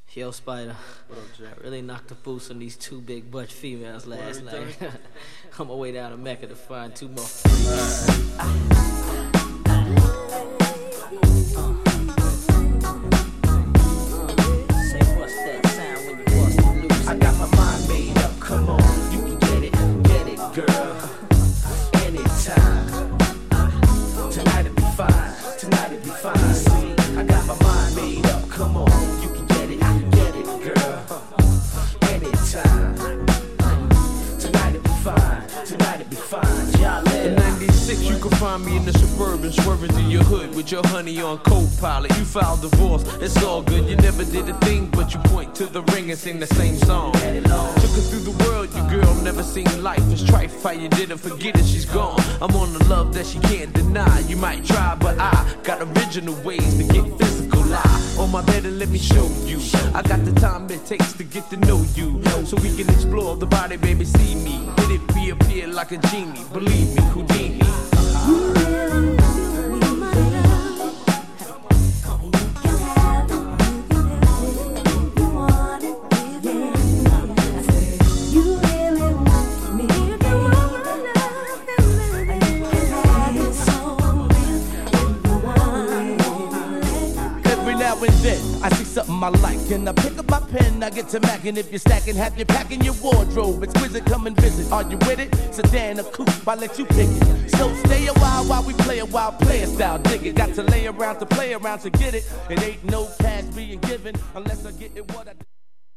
Yo, Spider, What up, Jay? I really knocked the boots on these two big butch females last night. On my way down to Mecca to find two more. Say, what's that sound when you bust loose? I got my mind made up, come on, you can get it, girl, anytime. Tonight it'll be fine, see, I got my mind made up, come on, you can get it, girl, anytime. Tonight it'll be fine, y'all let In 96, you can find me in the Suburban, swerving through your hood with your honey on co-pilot. You filed divorce, it's all good. You never did a thing, but you point to the ring and sing the same song. Took her through the world, you girl never seen life. It's trife how you didn't forget it, she's gone. I'm on the love that she can't deny. You might try, but I got original ways to get physical. Lie on my bed and let me show you. I got the time it takes to get to know you, so we can explore the body, baby, see me. Let it reappear like a genie, believe me, Houdini. Now and then, I see something I like, and I pick up my pen, I get to macking. If you're stacking, have you packing your wardrobe. Exquisite, come and visit. Are you with it? Sedan or coupe, I let you pick it. So stay a while we play a wild player style. Dig it, got to lay around to play around to get it. It ain't no cash being given unless I get it what I